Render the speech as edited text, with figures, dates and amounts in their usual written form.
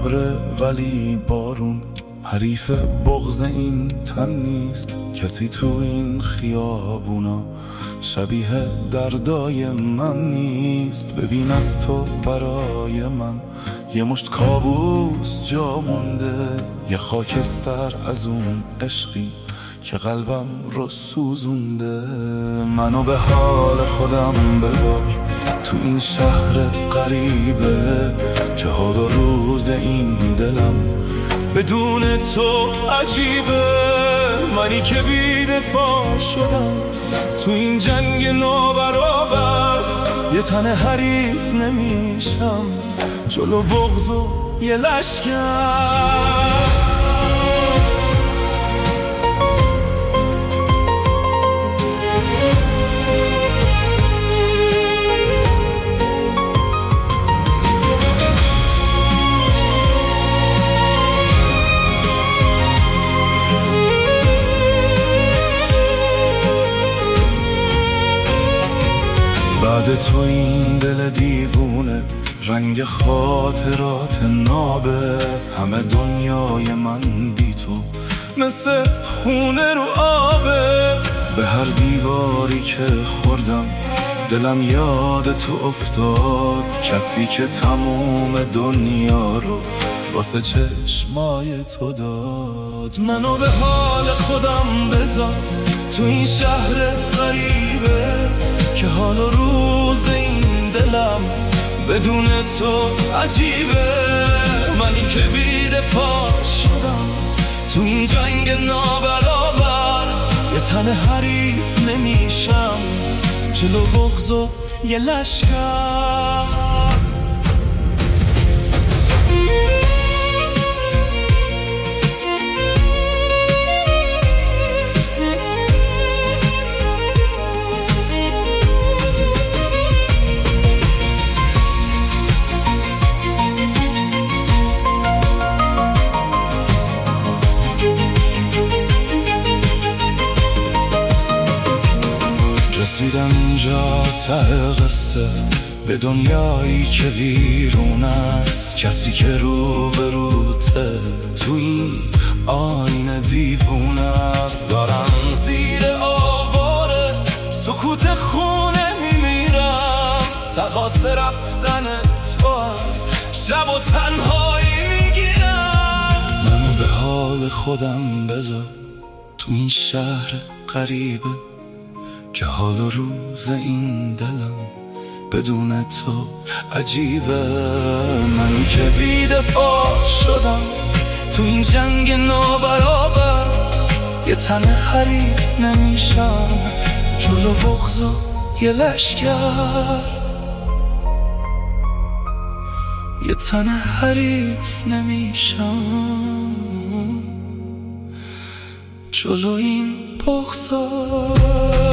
ابره ولی بارون حریف بغض این تن نیست. کسی تو این خیابونا شبیه دردای من نیست. ببین از تو برای من یه مشت کابوس جا مونده، یه خاکستر از اون عشقی که قلبم رو سوزونده. منو به حال خودم بذار تو این شهر غریبه که حال و روز این دلم بدون تو عجیبه. منی که بی دفاع شدم تو این جنگ نابرابر، یه تن حریف نمیشم جلو بغض و یه لشکر. بعد تو این دل دیوونه رنگ خاطرات نابه. همه دنیای من بی تو مثل خونه رو آبه. به هر دیواری که خوردم دلم یاد تو افتاد، کسی که تموم دنیا رو واسه چشمای تو داد. منو به حال خودم بذار تو این شهر غریبه که حال و روز این دلم بدون تو عجیبه. منی که بی دفاع شدم تو این جنگ نابرابر، یه تن حریف نمیشم جلو بغض و یه لشکر. رسیدم اینجا ته قصه، به دنیایی که ویرون است. کسی که رو به روته تو این آینه دیوونه است. دارم زیر آواره سکوت خونه میمیرم، تقاص رفتن تو است شب و تنهایی میگیرم. منو به حال خودم بذار تو این شهر غریبه که حال و روز این دلم بدون تو عجیبه. منی که بی دفاع شدم تو این جنگ نابرابر، یه تن حریف نمیشم جلو بغض و یه لشکر. یه تن حریف نمیشم جلو این بغض.